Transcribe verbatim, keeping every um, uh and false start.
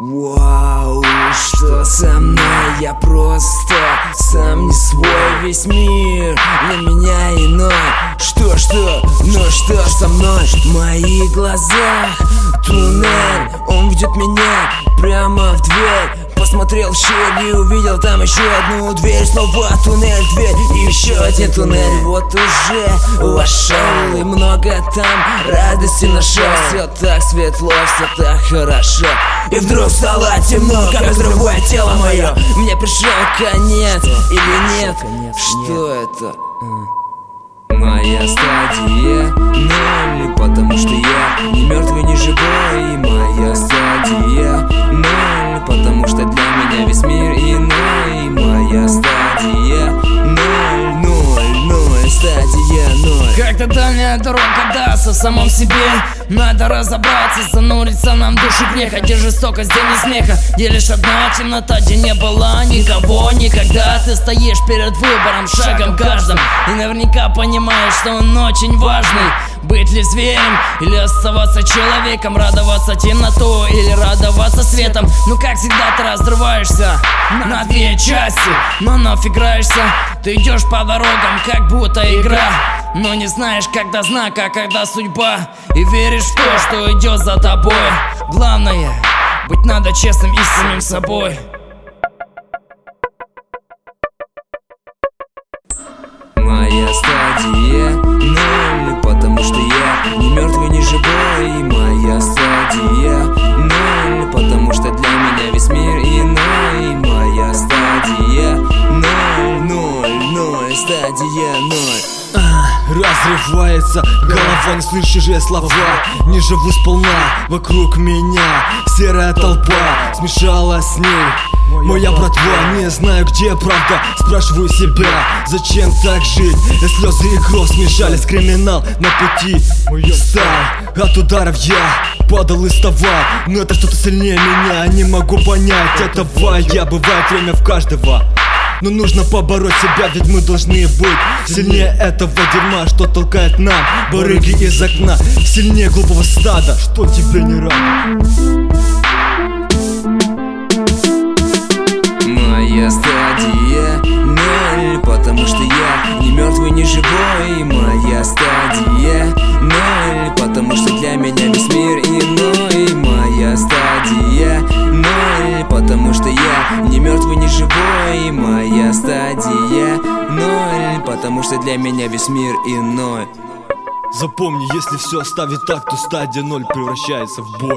Вау, что со мной? Я просто сам не свой. Весь мир для меня иной. Что, что, ну что со мной? В моих глазах туннель, он ведет меня прямо в дверь. Посмотрел в щель и увидел там еще одну дверь. Снова туннель, дверь и еще один туннель. Вот уже вошел и много там радости нашел. Все так светло, все так хорошо. И вдруг стало темно, как взрывое тело мое. Мне пришел конец или нет? Что это? Моя стадия ноль, потому что я не мертвый, не живой. Моя стадия ноль, потому что для меня весь мир иной. Моя стадия ноль, ноль, ноль, стадия ноль. Как-то дальняя дорога даст в самом себе. Надо разобраться, зануриться нам в душу греха. Где жестокость, где не смеха, где лишь одна темнота, где не было никого никогда. Ты стоишь перед выбором, шагом каждым, и наверняка понимаешь, что он очень важный. Быть ли зверем или оставаться человеком, радоваться темноту или радоваться светом. Ну как всегда ты разрываешься на две части, но вновь играешься. Ты идешь по дорогам, как будто игра, но не знаешь, когда знак, а когда судьба. И веришь в то, что идет за тобой. Главное, быть надо честным и с самим собой. Моя стадия ноль, потому что я не мертвый, не живой. Моя стадия ноль, потому что для меня весь мир иной. Моя стадия ноль, ноль, ноль, стадия ноль. Разрывается голова, не слышу же слова. Не живу сполна, вокруг меня серая толпа смешалась с ней. Моя братва, не знаю, где правда. Спрашиваю себя, зачем так жить? И слезы и кровь смешались, криминал на пути стал. От ударов я падал и вставал, но это что-то сильнее меня. Не могу понять этого я, бывает время в каждого. Но нужно побороть себя, ведь мы должны быть сильнее этого дерьма, что толкает нам барыги из окна. Сильнее глупого стада, что тебе не рад. Моя стадия ноль, потому что я не мертвый, не живой. Моя стадия ноль, потому что для меня весь мир иной. Моя стадия ноль, потому что я не мертвый, не живой. Моя стадия ноль, потому что для меня весь мир иной. Запомни, если все оставить так, то стадия ноль превращается в бой.